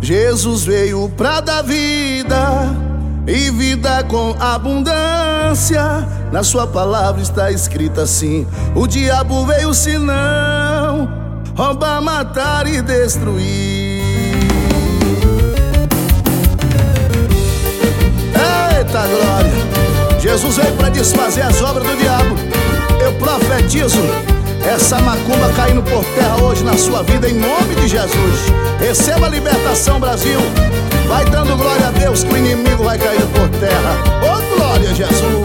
Jesus veio pra dar vida e vida com abundância. Na sua palavra está escrito assim: o diabo veio senão roubar, matar e destruir. Eita glória! Jesus veio para desfazer as obras do diabo. Eu profetizo essa macumba caindo por terra hoje na sua vida, em nome de Jesus. Receba a libertação, Brasil. Vai dando glória a Deus que o inimigo vai cair por terra. Oh, glória a Jesus.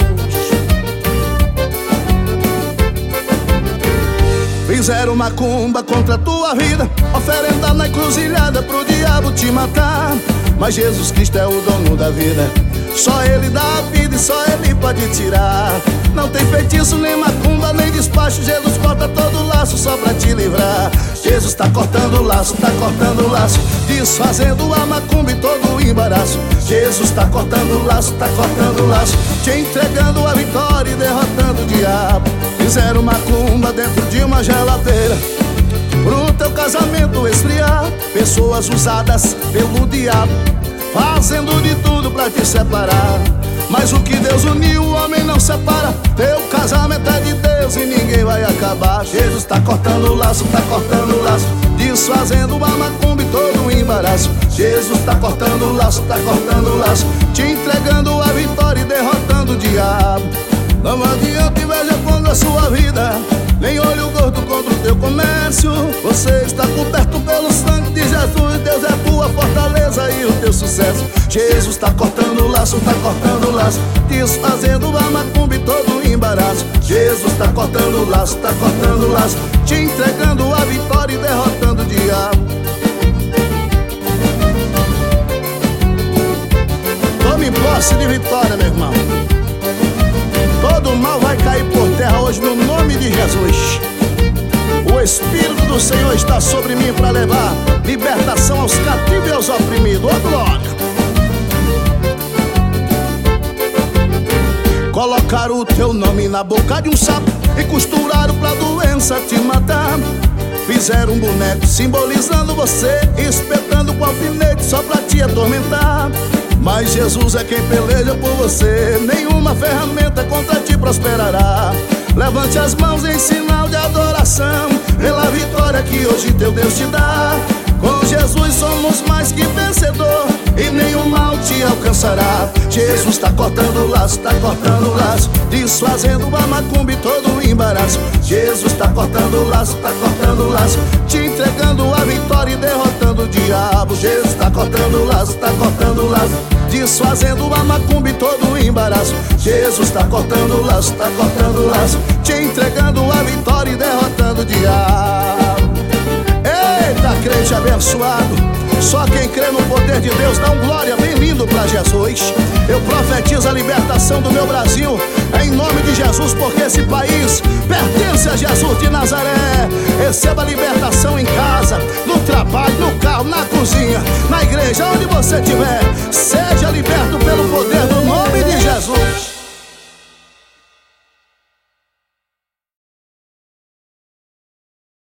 Fizeram macumba contra a tua vida, oferenda na encruzilhada pro diabo te matar. Mas Jesus Cristo é o dono da vida, só Ele dá a vida e só Ele pode tirar. Não tem feitiço, nem macumba, nem despacho. Jesus corta todo o laço só pra te livrar. Jesus tá cortando o laço, tá cortando o laço, desfazendo a macumba e todo o embaraço. Jesus tá cortando o laço, tá cortando o laço, te entregando a vitória e derrotando o diabo. Fizeram macumba dentro de uma geladeira pro teu casamento esfriar. Pessoas usadas pelo diabo, fazendo de tudo pra te separar. Mas o que Deus uniu, o homem não separa. Teu casamento é de Deus e ninguém vai acabar. Jesus tá cortando o laço, tá cortando o laço, desfazendo a macumba e todo o embaraço. Jesus tá cortando o laço, tá cortando o laço, te entregando a vitória e derrotando o diabo. Não adianta inveja contra a sua vida, nem olho gordo contra o teu comércio. Você está coberto pelo sangue de Jesus. Deus é tua fortaleza e o teu sucesso. Jesus tá cortando o laço, tá cortando o laço, desfazendo a macumba e todo o embaraço. Jesus tá cortando o laço, tá cortando o laço, te entregando a vitória e derrotando o diabo. Tome posse de vitória, meu irmão. Todo mal vai cair por terra hoje no nome de Jesus. O Espírito do Senhor está sobre mim para levar libertação aos cativos e aos oprimidos. Oh, glória! Colocaram o teu nome na boca de um sapo e costuraram pra doença te matar. Fizeram um boneco simbolizando você, espetando com alfinete só pra te atormentar. Mas Jesus é quem peleja por você, nenhuma ferramenta contra ti prosperará. Levante as mãos em sinal de adoração pela vitória que hoje teu Deus te dá. Com Jesus somos mais que vencedor e nenhum mal te alcançará. Jesus tá cortando o laço, tá cortando o laço, desfazendo a macumba e todo o embaraço. Jesus tá cortando o laço, tá cortando o laço, te entregando a vitória e derrotando o diabo. Jesus tá cortando o laço, tá cortando o laço, desfazendo a macumba e todo o embaraço. Jesus tá cortando o laço, tá cortando o laço, te entregando a vitória e derrotando o diabo. Eita, crente abençoado, só quem crê no poder de Deus dá um glória bem lindo pra Jesus. Eu profetizo a libertação do meu Brasil em nome de Jesus, porque esse país pertence a Jesus de Nazaré. Receba a libertação em casa, no trabalho, no carro, na cozinha, na igreja, onde você estiver. Seja liberto pelo